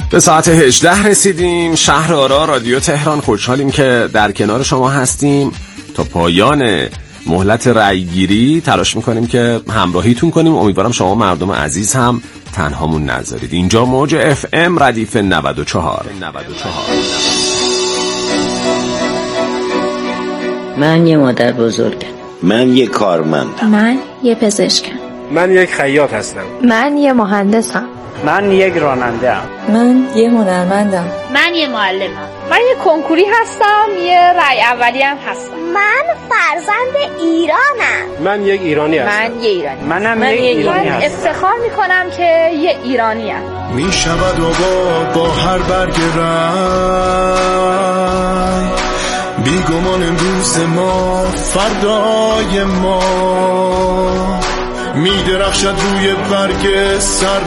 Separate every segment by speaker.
Speaker 1: به ساعت 18 رسیدیم. شهر آرا رادیو تهران، خوشحالیم که در کنار شما هستیم. تا پایان مهلت رأیگیری تلاش میکنیم که همراهیتون کنیم. امیدوارم شما مردم عزیز هم تنهامون نذارید. اینجا موج FM ردیف 94.
Speaker 2: من یه مادر بزرگم.
Speaker 3: من یه کارمندم.
Speaker 4: من یه پزشکم.
Speaker 5: من یک خیاط هستم.
Speaker 4: من یه مهندسم.
Speaker 6: من یک راننده ام.
Speaker 7: من یه هنرمندم.
Speaker 8: من یه معلمم.
Speaker 9: من یه کنکوری هستم. یه رای اولی هم هستم.
Speaker 10: من فرزند ایرانم.
Speaker 5: من یک ایرانی هستم.
Speaker 9: من یه ایرانی.
Speaker 6: منم یک ایرانی هستم.
Speaker 9: افتخار میکنم که یه ایرانی ام.
Speaker 11: میشود آباد با هر برگ رنگ، بیگمان امروز ما فردای ما، میدرخشد روی برگ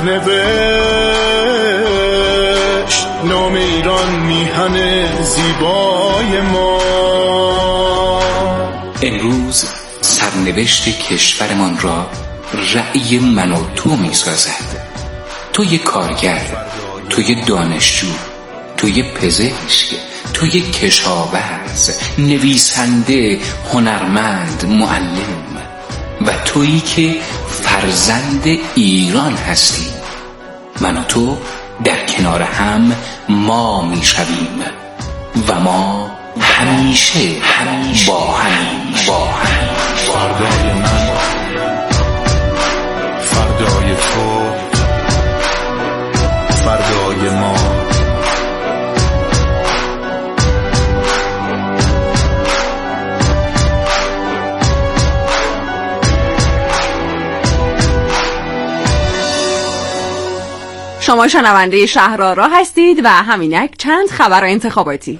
Speaker 11: سرنوشت، نام ایران میهن زیبای ما.
Speaker 12: امروز سرنوشت کشورمان را رأی من و تو میسازد. تو یه کارگر، تو یه دانشجو، تو یه پزشک، تو یه کشاورز، نویسنده، هنرمند، معلم، و تویی که فرزند ایران هستی. من و تو در کنار هم ما میشویم و ما همیشه با هم.
Speaker 11: فردای من، فردای تو، فردای ما.
Speaker 13: شما شنونده شهر آرا هستید و همینک چند خبر انتخاباتی.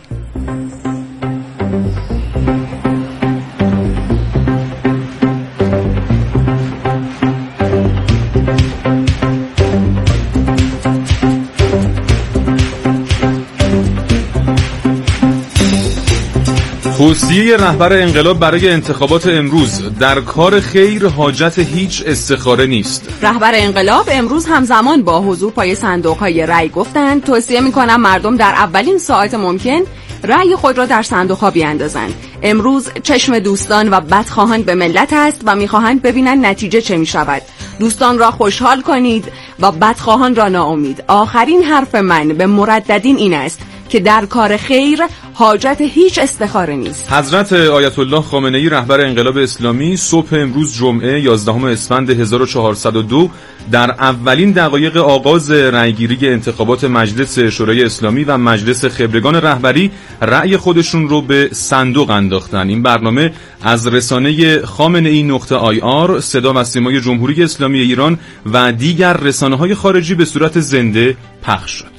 Speaker 14: توصیه رهبر انقلاب برای انتخابات امروز: در کار خیر حاجت هیچ استخاره نیست.
Speaker 13: رهبر انقلاب امروز همزمان با حضور پای صندوق‌های رأی گفتند توصیه می‌کنم مردم در اولین ساعت ممکن رأی خود را در صندوق‌ها بیاندازند. امروز چشم دوستان و بدخواهان به ملت است و می‌خواهند ببینند نتیجه چه می‌شود. دوستان را خوشحال کنید و بدخواهان را ناامید. آخرین حرف من به مرددین این است که در کار خیر حاجت هیچ استخاره نیست.
Speaker 14: حضرت آیت الله خامنه‌ای رهبر انقلاب اسلامی صبح امروز جمعه 11 اسفند 1402 در اولین دقایق آغاز رأیگیری انتخابات مجلس شورای اسلامی و مجلس خبرگان رهبری رأی خودشون رو به صندوق انداختن. این برنامه از رسانه خامنه‌ای.ir، صدا و سیمای جمهوری اسلامی ایران و دیگر رسانه‌های خارجی به صورت زنده پخش شد.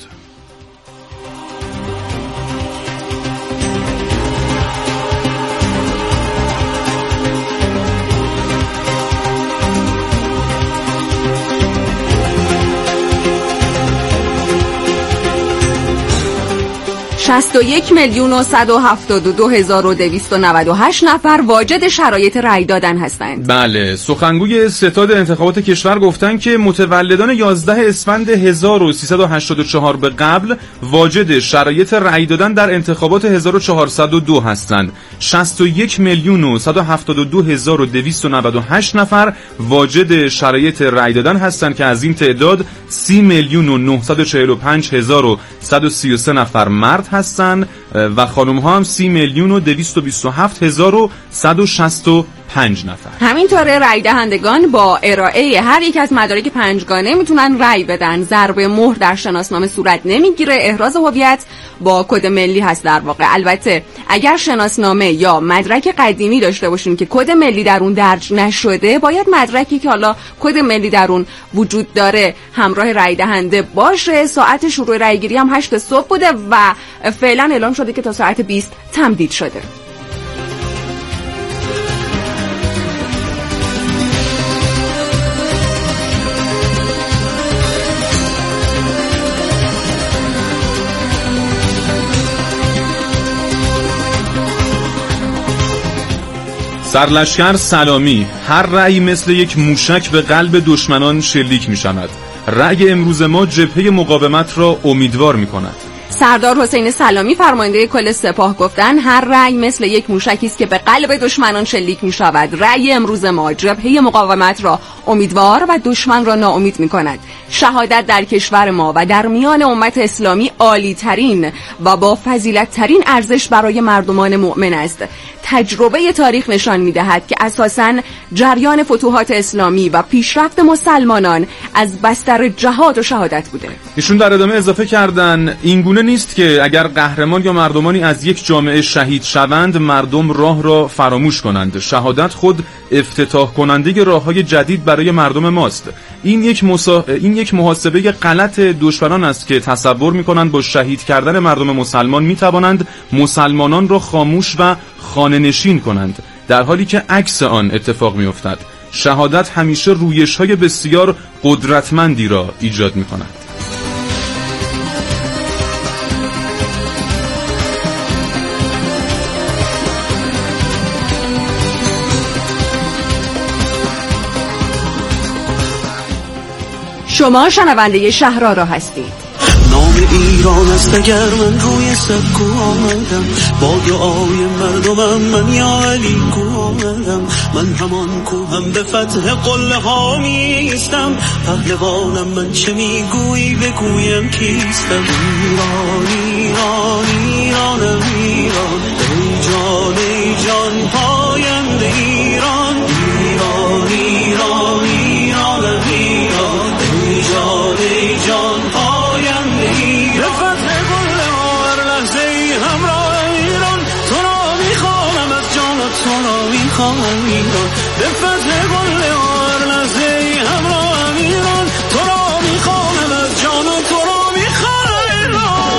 Speaker 13: و 61,172,298 نفر واجد شرایط رأی دادن هستند.
Speaker 14: بله، سخنگوی ستاد انتخابات کشور گفتن که متولدان 11 اسفند 1384 به قبل واجد شرایط رأی دادن در انتخابات 1402 هستند. 61,172,298 نفر واجد شرایط رأی دادن هستند که از این تعداد 30,945,133 نفر مرد هستند و خانم ها هم 30,227,165 نفر.
Speaker 13: همینطوره رأی دهندگان با ارائه هر یک از مدارک پنجگانه میتونن رأی بدن. ضرب مهر در شناسنامه صورت نمیگیره. احراز هویت با کد ملی هست در واقع. البته اگر شناسنامه یا مدرک قدیمی داشته باشین که کد ملی در اون درج نشده، باید مدرکی که حالا کد ملی در اون وجود داره همراه رأی دهنده باشه. ساعت شروع رأیگیری هم 8 صبح بوده و فعلا اعلام شده که تا ساعت 20 تمدید شده.
Speaker 14: سرلشکر سلامی: هر رأی مثل یک موشک به قلب دشمنان شلیک می شود. رأی امروز ما جبهه مقاومت را امیدوار می‌کند.
Speaker 13: سردار حسین سلامی فرمانده کل سپاه گفتن هر رأی مثل یک موشکی است که به قلب دشمنان شلیک می شود. رأی امروز ما جبهه مقاومت را امیدوار و دشمن را ناامید می کند. شهادت در کشور ما و در میان امت اسلامی عالی ترین و با فضیلت ترین ارزش برای مردمان مؤمن است. تجربه تاریخ نشان می دهد که اساساً جریان فتوحات اسلامی و پیشرفت مسلمانان از بستر جهاد و شهادت بوده.
Speaker 14: ایشون در ادامه اضافه کردن اینگونه نیست که اگر قهرمان یا مردمانی از یک جامعه شهید شوند مردم راه را فراموش کنند. شهادت خود افتتاح کننده راه‌های جدید برای مردم ماست. این یک محاسبه غلط دشمنان است که تصور می‌کنند با شهید کردن مردم مسلمان می‌توانند مسلمانان را خاموش و خانه‌نشین کنند، در حالی که عکس آن اتفاق می‌افتد. شهادت همیشه رویش‌های بسیار قدرتمندی را ایجاد می‌کند.
Speaker 13: شما شنونده شهرآرا هستید.
Speaker 8: نام ایران است اگر من روی سکو آمدم، با دعای مردمم من یا علی کو آمدم. من همان کوهم به فتح قله ها میستم، پهلوانم من چه میگویی بگویم کیستم. ایران ایران ایرانم ایران، ای جان ای جان پاینده ایران. ایران ایران ایرانم ایران، ای جان ای جان پاینده ایران. به فتح قله ها هر لحظه ای همراه ایران، تو را میخوانم از جان و تو را میخوانم ایران. به فتح قله ها هر لحظه ای همراه ایران، تو را میخوانم از جان و تو را میخوانم ایران.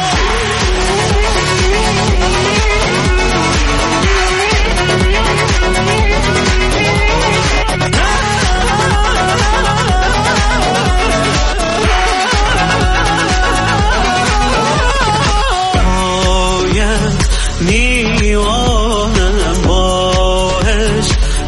Speaker 8: میوانم باهش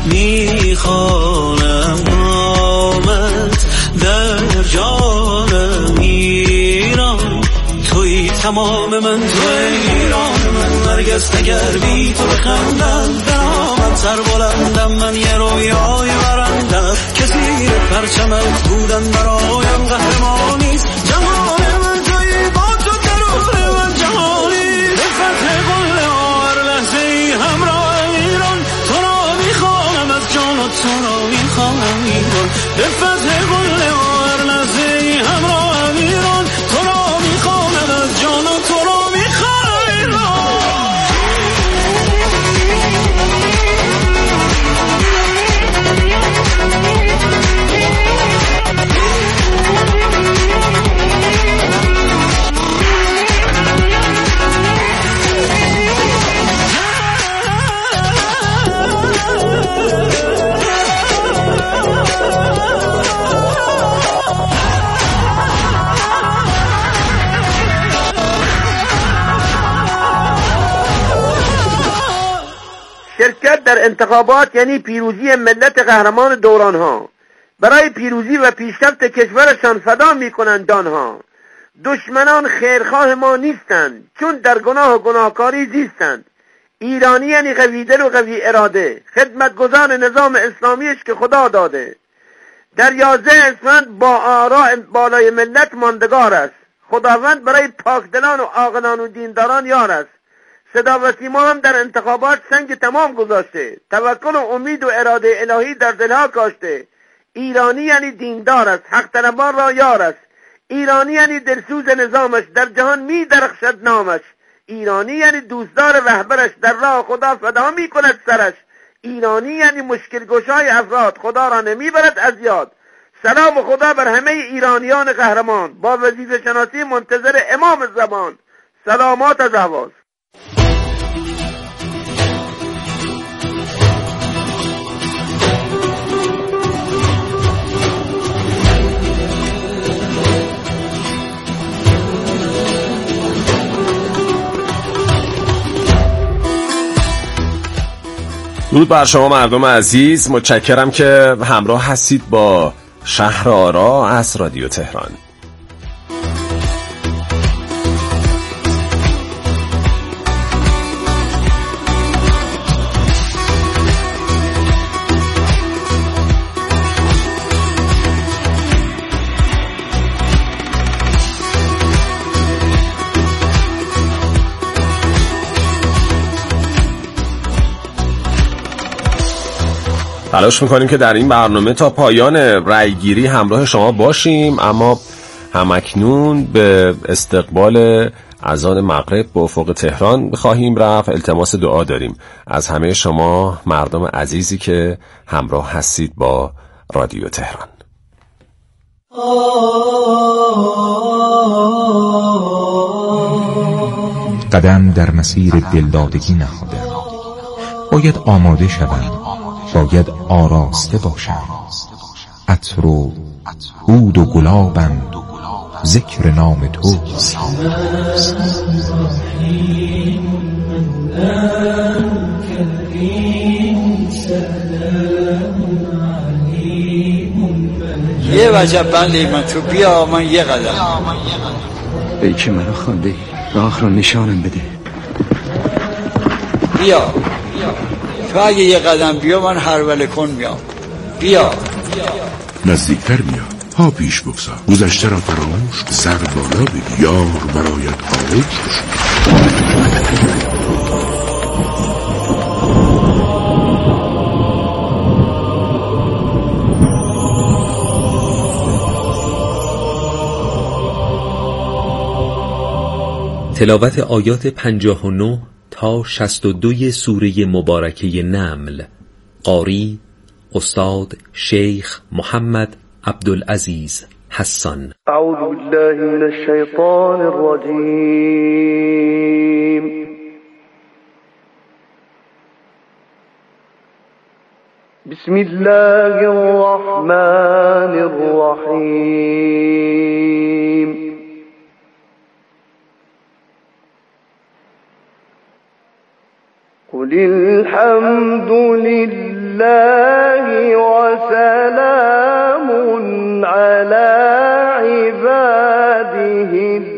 Speaker 8: میخوانم نامت در جانم ایران. توی تمام من، توی ایران من، نرگس نگر بی تو بخندم. درآمد سر بلندم من، یه رویای برندم که زیر پرچمت بودن برایم قهرمانیست. جهان من توی با تو درون من جهانی. به فتح قله ها هر لحظه ای همراه ایران، تو را میخوانم از جان و تو را میخوانم ایران. به فتح قله ها هر لحظه ای همراه ایران، تو را میخوانم از جان و تو را میخوانم ایران.
Speaker 15: شرکت در انتخابات یعنی پیروزی ملت قهرمان دورانها. برای پیروزی و پیشرفت کشورشان فدا میکنند جانها. دشمنان خیرخواه ما نیستند، چون در گناه و گناهکاری زیستند. ایرانی یعنی قوی دل و قوی اراده، خدمتگزار نظام اسلامیش که خدا داده. در 11 اسفند با آراء بالای ملت ماندگار است. خداوند برای پاکدلان و عاقلان و دینداران یار است. صدا و سیما هم در انتخابات سنگ تمام گذاشته، توکل و امید و اراده الهی در دلها کاشته. ایرانی یعنی دیندار است، حق طلبان را یار است. ایرانی یعنی دلسوز نظامش، در جهان می درخشد نامش. ایرانی یعنی دوستدار رهبرش، در راه خدا فدا می کند سرش. ایرانی یعنی مشکل گشای افراد، خدا را نمی برد از یاد. سلام خدا بر همه ایرانیان قهرمان، با وظیفه شناسی منتظر امام زمان. سلامات از اهواز.
Speaker 1: درود بر شما مردم عزیز، متشکرم که همراه هستید با شهر آرا از رادیو تهران. تلاش میکنیم که در این برنامه تا پایان رأیگیری همراه شما باشیم، اما همکنون به استقبال اذان مغرب به افق تهران خواهیم رفت. التماس دعا داریم از همه شما مردم عزیزی که همراه هستید با رادیو تهران.
Speaker 16: قدم در مسیر دلدادگی نهادم، باید آماده شوم، باید آراسته باشم. عطر و عود و گلابم، ذکر نام توست.
Speaker 17: یه وجب بندی من تو بیا، من یه قدم.
Speaker 12: ای که منو خوانده، راه رو نشانم بده.
Speaker 17: بیا تو اگه یه قدم بیا من هرول کن میام. بیا
Speaker 11: نزدیکتر بیا، ها پیش بگذار، گذشته را فراموش، سر بالا بگی، یار برایت آغوش بشود.
Speaker 18: تلاوت آیات 59 تا 62 سوره مبارکه نمل. قاری استاد شیخ محمد عبدالعزیز حسان.
Speaker 15: اعوذ بالله من الشیطان الرجیم. بسم الله الرحمن الرحیم. قل الحمد لله وسلام على عباده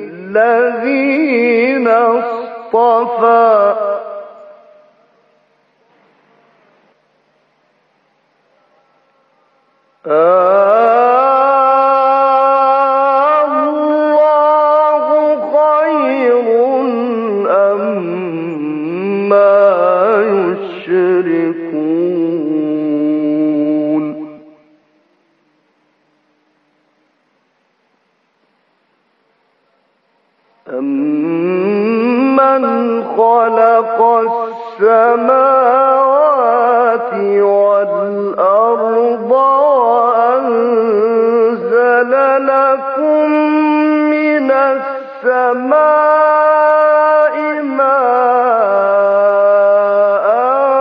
Speaker 15: الذين اصطفى. أَمَّنْ خَلَقَ السَّمَاوَاتِ وَالْأَرْضَ وَأَنزَلَ لَكُم مِّنَ السَّمَاءِ مَاءً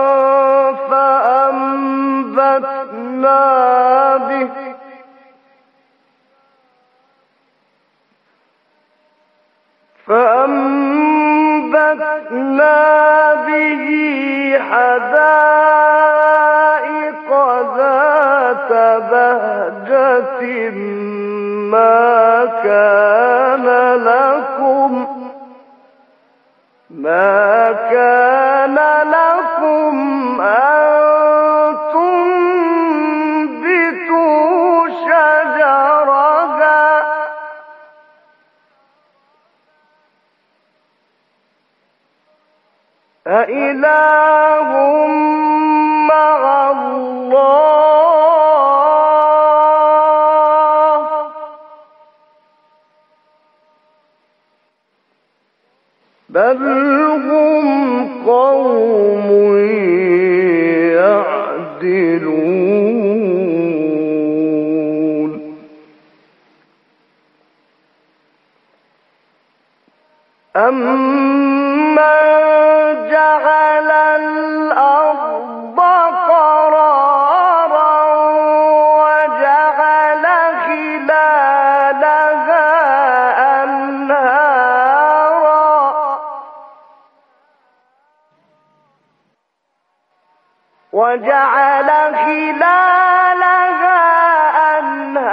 Speaker 15: فأنبتنا به حدائق ذات بهجة ما كان لكم أن تنبتوا شجرها أإله مع الله بل هم قوم يعدلون. أمن جعل الأرض قرارا وجعل خلالها أنهارا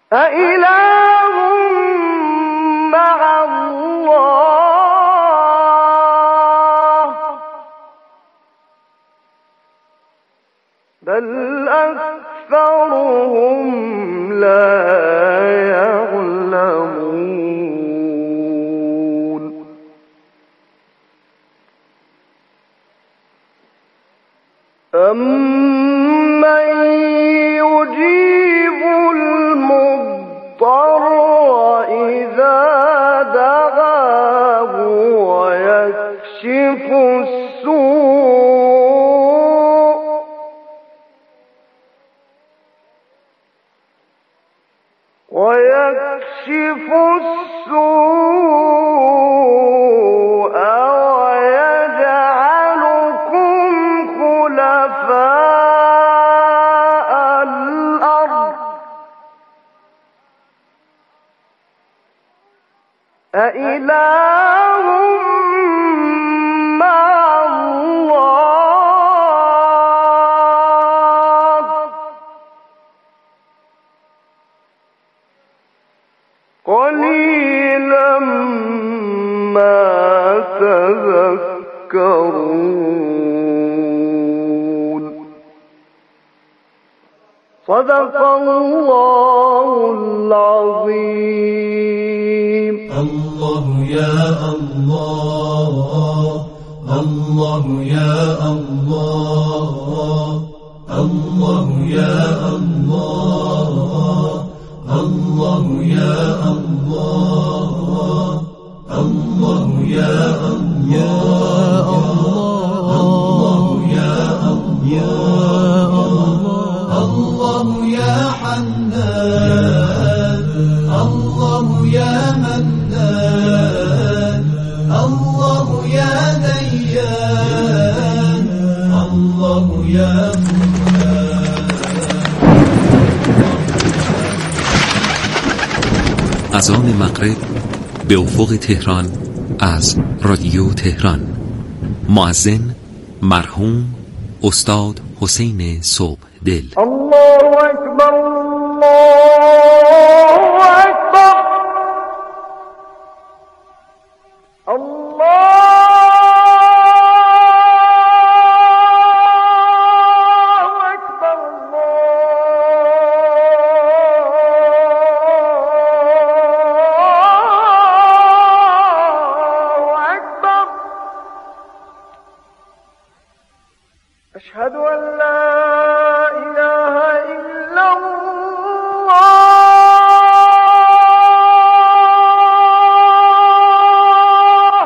Speaker 15: أإله مع الله بل أكثرهم لا يعلمون أمن يجيب المضطر إذا دعاه ويكشف السوء ويجعلكم خلفاء الأرض أإله مع الله قليلا ما تذكرون صدق الله العظيم.
Speaker 8: الله يا الله الله يا الله الله يا الله الله يا الله الله يا الله الله يا الله الله يا حنان الله يا منان الله يا ديان الله يا
Speaker 18: اذان مغرب به افق تهران از رادیو تهران. مؤذن مرحوم استاد حسین صبحدل.
Speaker 15: الله اکبر الله اکبر الله أشهد أن لا إله إلا الله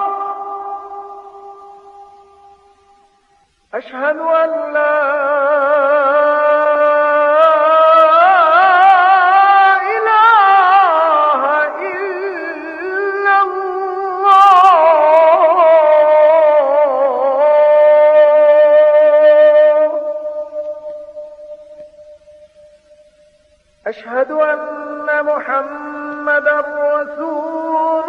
Speaker 15: أشهد أن لا إله إلا الله أشهد أن محمدا رسول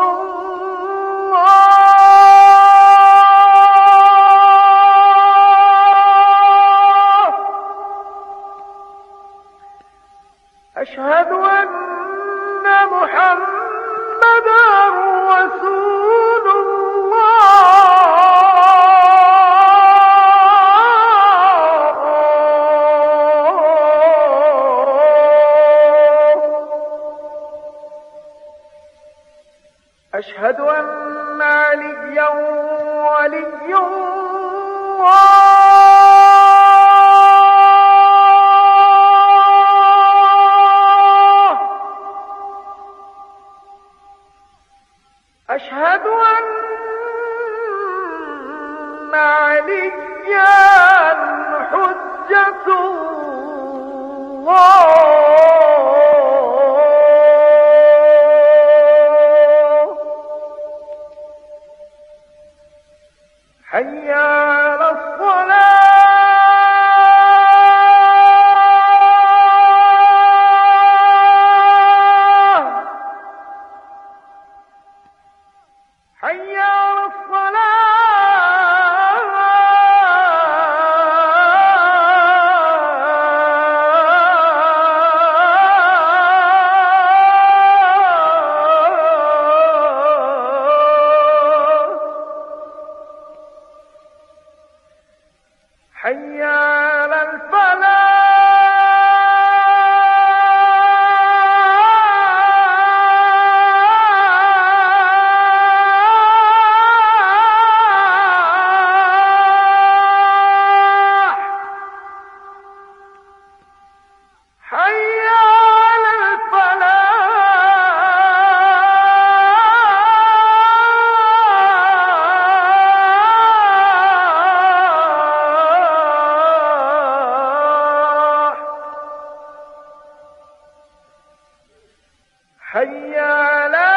Speaker 15: الله أشهد أن محمدا رسول أشهد أن عليا ولي الله أشهد أن عليا حجة الله حي على الصلاة حي على الصلاة حي علی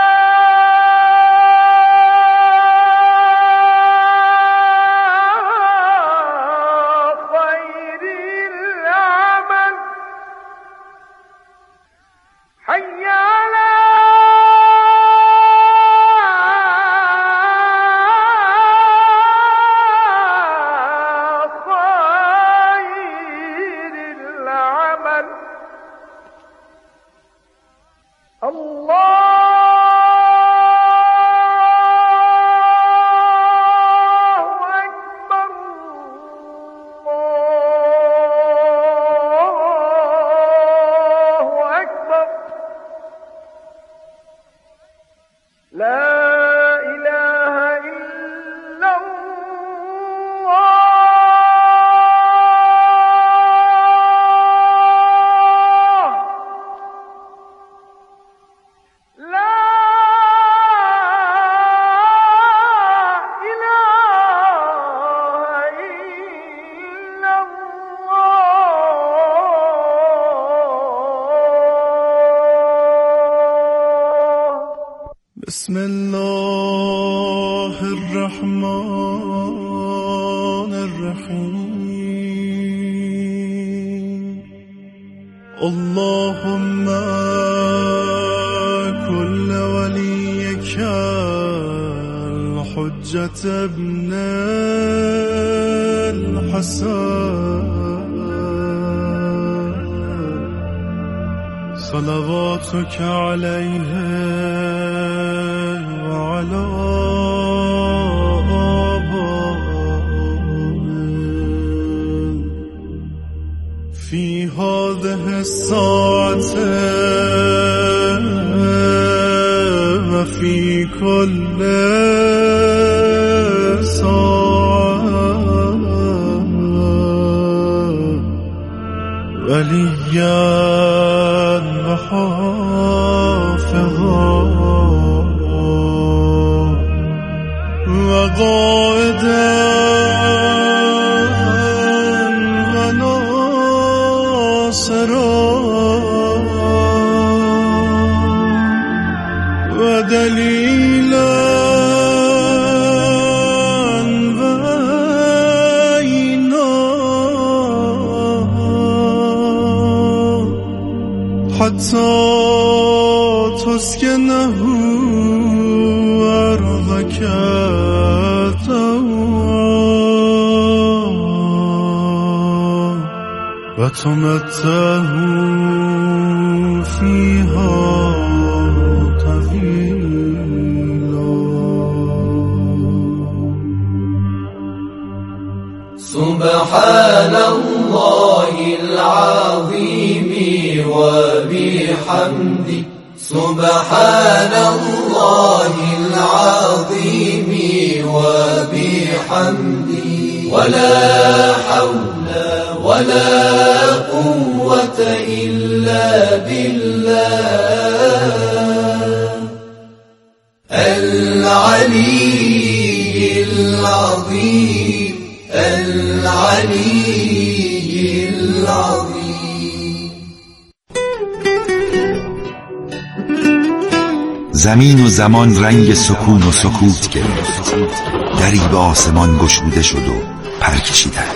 Speaker 15: بسم الله الرحمن الرحیم اللهم كل وليك الحجة ابن الحسن صلواتك عليه وعلى آبائه في هذه الساعة وفي كل ساعة وليا وحافظا وقائدا وناصرا ودليلا وعينا حتى تسكنه أرضك وتمتعه فيها طويلا
Speaker 19: سبحان الله العظيم وبحمده سبحان الله العظيم وبحمده ولا حول ولا قوة إلا بالله العلي العظيم العلي العظيم.
Speaker 20: زمین و زمان رنگ سکون و سکوت گرفت، دری به آسمان گشوده شد و پر کشیدند.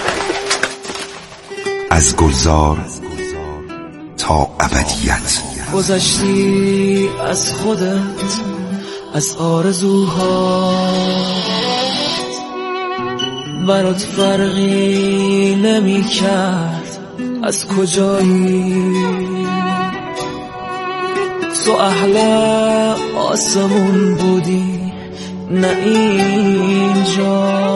Speaker 20: از گلزار تا ابدیت
Speaker 21: گذشتی از خودت، از آرزوها، برات فرقی نمی کرد از کجایی. تو اهل آسمون بودی نه اینجا،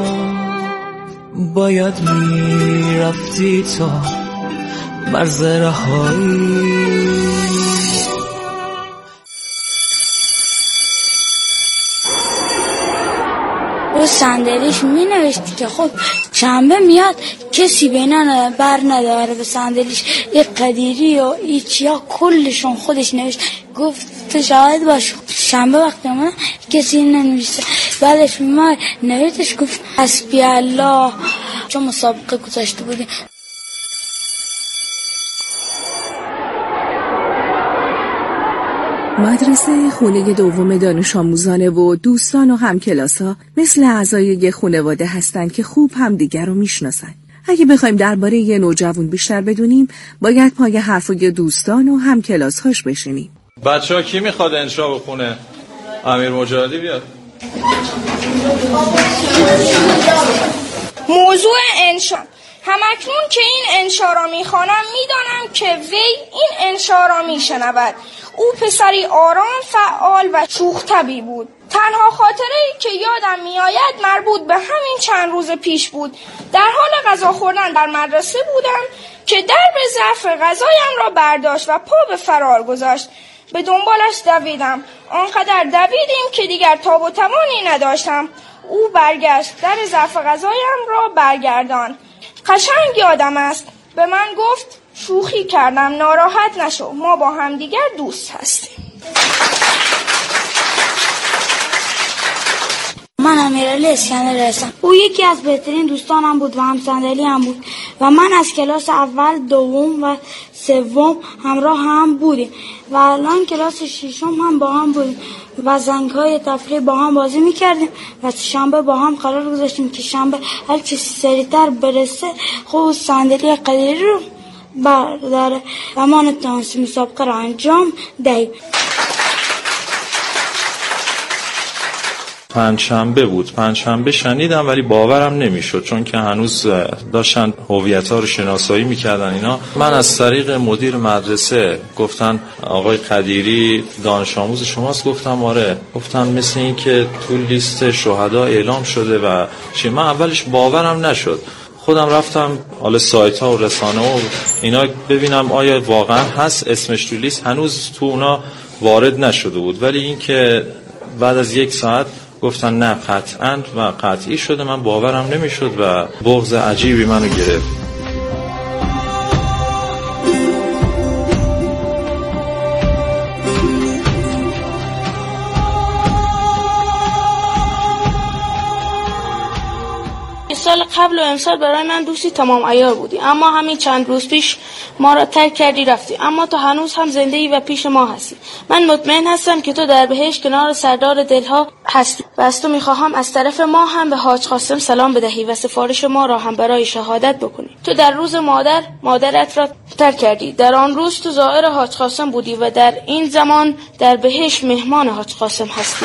Speaker 21: باید میرفتی تا مرز رهایی.
Speaker 22: و صندلیش می نوشتی که خب شنبه میاد کسی بینن بر نداره به صندلیش. یه قدیری و ایچیا کلشون خودش نوشت، گفت شاهد باش شنبه وقتی من کسی ننوشته. بعدش ما نوشتش گفت حسبی الله، چون مسابقه گذاشته بودیم.
Speaker 2: مدرسه خونه دوم دانش آموزانه و دوستان و همکلاس‌ها مثل اعضای یه خانواده هستن که خوب همدیگر رو میشناسن. اگه بخوایم درباره یه نوجوان بیشتر بدونیم، باید پای حرفای دوستان و همکلاس‌هاش بشینیم.
Speaker 3: بچه‌ها کی میخواد انشا بخونه؟ امیر مجاهدی بیاد.
Speaker 9: موضوع انشا. همکنون که این انشا را میخوانم میدانم که وی این انشا را میشنود. او پسری آرام، فعال و شوخ طبعی بود. تنها خاطره‌ای که یادم میآید مربوط به همین چند روز پیش بود. در حال غذا خوردن در مدرسه بودم که درب ظرف غذایم را برداشت و پا به فرار گذاشت. به دنبالش دویدم. آنقدر دویدیم که دیگر تاب و توانی نداشتم. او برگشت، در ظرف غذایم را برگرداند. قشنگ یادم است. به من گفت شوخی کردم، ناراحت نشو، ما با هم دیگر دوست هستیم.
Speaker 22: من امیرعلی اسکندری هستم. او یکی از بهترین دوستانم بود و هم‌صندلی هم بود و من از کلاس اول، دوم و سوم همراه هم بودیم و الان کلاس ششم هم با هم بودیم و زنگ‌های تفریح با هم بازی می‌کردیم و شنبه با هم قرار گذاشتیم که شنبه هر کسی سریعتر برسه خود صندلی قدیری رو برداره و ما نتونستیم مسابقه رو انجام دهیم.
Speaker 3: پنجشنبه بود. پنجشنبه شنیدم ولی باورم نمیشد، چون که هنوز داشتن هویت‌ها رو شناسایی میکردن اینا. من از طریق مدیر مدرسه گفتن آقای قدیری دانش آموز شماست؟ گفتم آره. گفتن مثل این که تو لیست شهدا اعلام شده و من اولش باورم نشد. خودم رفتم حالا سایت ها و رسانه و اینا ببینم آیا واقعا هست اسمش تو لیست. هنوز تو اونا وارد نشده بود، ولی این که بعد از 1 ساعت گفتن نه قطعاً و قطعی شده، من باورم نمیشد و بغض عجیبی منو گرفت.
Speaker 22: سال قبل و امسال برای من دوستی تمام عیار بودی، اما همین چند روز پیش ما را ترک کردی رفتی، اما تو هنوز هم زنده‌ای و پیش ما هستی. من مطمئن هستم که تو در بهشت کنار سردار دلها هستی و از تو میخواهم از طرف ما هم به حاج قاسم سلام بدهی و سفارش ما را هم برای شهادت بکنی. تو در روز مادرت را ترک کردی. در آن روز تو زائر حاج قاسم بودی و در این زمان در بهشت مهمان حاج قاسم هستی.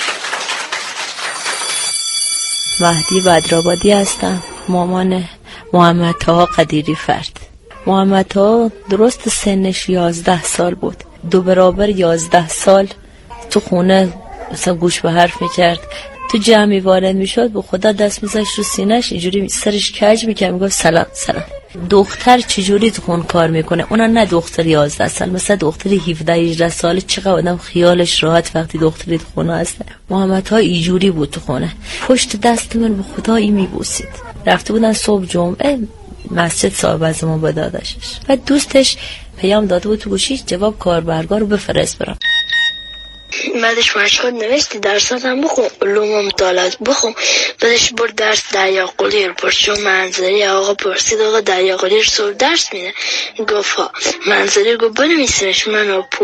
Speaker 23: مهدی بدرآبادی هستم، مامان محمد طاها قدیری فرد. محمد طاها درست سنش 11 سال بود، 2 برابر 11 سال تو خونه مثلا گوش به حرف میکرد. تو جمعی وارد میشد به خدا دست میذاشت رو سینه‌اش، اینجوری سرش کج میکرد، میگفت سلام سلام. دختر چجوری تو خون کار میکنه؟ اونم نه دختر 11 سال، مثلا دختر 17 18 ساله. چقدر آدم خیالش راحت وقتی دختری تو خونه هست. محمد ها اینجوری بود تو خونه، پشت دست من به خدایی میبوسید. رفته بودن صبح جمعه مسجد صاحب از ما با داداشش و دوستش پیام داده بود تو گوشیش جواب کاربرگاه رو بفرست برام.
Speaker 22: بعدش مشهد نوشتی درساتم بخون، علوم مطالعات بخون. بعدش برد درس دریاقلی رو پرسید منظری. آقا پرسید آقا دریاقلی رو صبح درس میده؟ گفت ها. منظری گفت بنویسینش. من